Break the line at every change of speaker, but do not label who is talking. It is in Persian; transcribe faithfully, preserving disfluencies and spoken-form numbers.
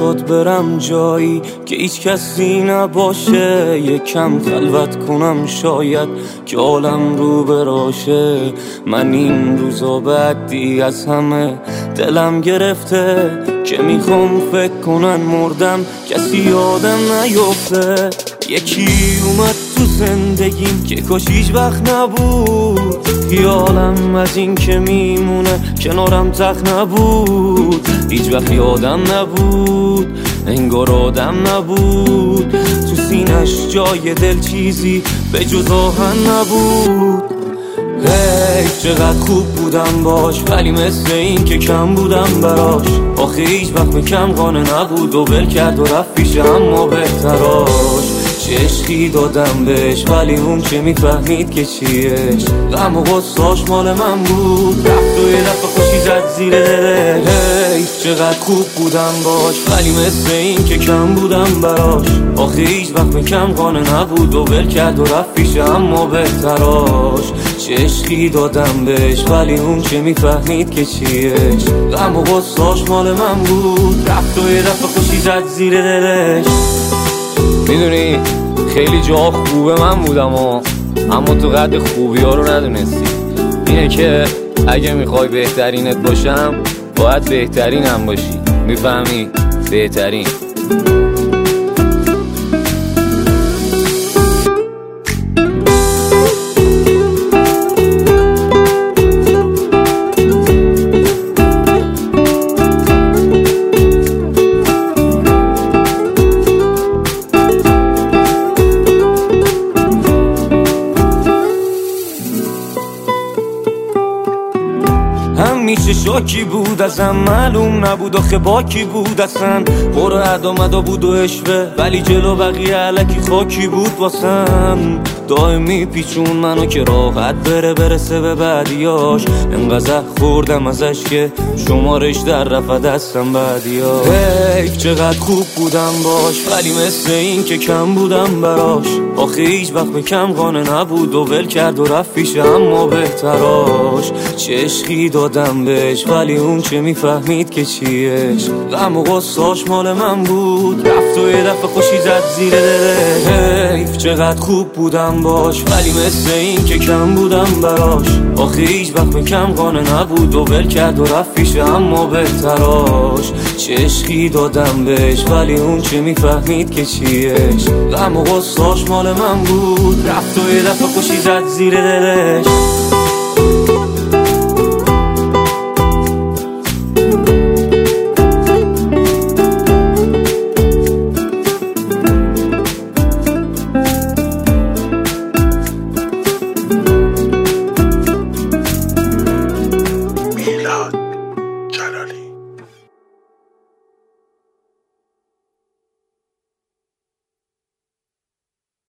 میخواد برم جایی که هیچ کسی نباشه، یکم خلوت کنم شاید که عالم رو براشه. من این روزا بدی از همه دلم گرفته که میخوام فکر کنن مردم کسی یادم نیفته. یکی اومد تو زندگیم که کاش هیچ وقت نبود، خیالم از این که میمونه کنارم تخت نبود. هیچ وقت یادم نبود انگار آدم نبود، تو سینش جای دل چیزی به جز آهن نبود. حیف چقدر خوب بودم باش ولی مثل این که کم بودم براش. آخه هیچ وقت به کم قانه نبود و ول کرد و رفت پیش اما بهتراش. چه عشقی دادم بهش ولی اون چه میفهمید که چیش، غم و غصاش مال من بود، رفت و یه دفعه خوشی زد زیر دلش. حیف چقدر خوب بودم باش ولی مثل این که کم بودم براش. آخه هیچ وقت به کم قانه نبود و ول کرد و رفت پیش اما بهتراش. چه عشقی دادم بهش ولی اون چه میفهمید که چیش، غم و غصاش مال من بود، رفت و یه دفعه خوشی زد زیر دلش.
میدونی خیلی جا خوبه من بودم و اما تو قد خوبی ها رو ندونستی. اینه که اگه میخوای بهترینت باشم باید بهترینم باشی، میفهمی؟ بهترین.
همیشه شاکی بود ازم، معلوم نبود آخه باکی بود اصلا. پر ادامدا بود و اشوه ولی جلو بقیه علکی خاکی بود واسم. دائمی پیچون منو که راحت بره برسه به بعدیاش. انقدر خوردم ازش که شمارش در رفت دستم بعدیا. حیف چقدر خوب بودم باش ولی مثل این که کم بودم براش. آخه هیچ وقت به کم قانه نبود و ول کرد و رفت پیش اما بهتراش. چه عشقی دادم بهش ولی اون چه میفهمید که چیش، غم و غصاش مال من بود، رفت و یه دفعه خوشی زد زیر دلش. حیف چقدر خوب بودم باش ولی مثل این که کم بودم براش. آخه هیچ وقت به کم قانه نبود و ول کرد و رفت پیش اما بهتراش. چه عشقی دادم بهش ولی اون چه میفهمید که چیش، غم و غصاش مال من بود، رفت و یه دفعه خوشی زد زیر دلش.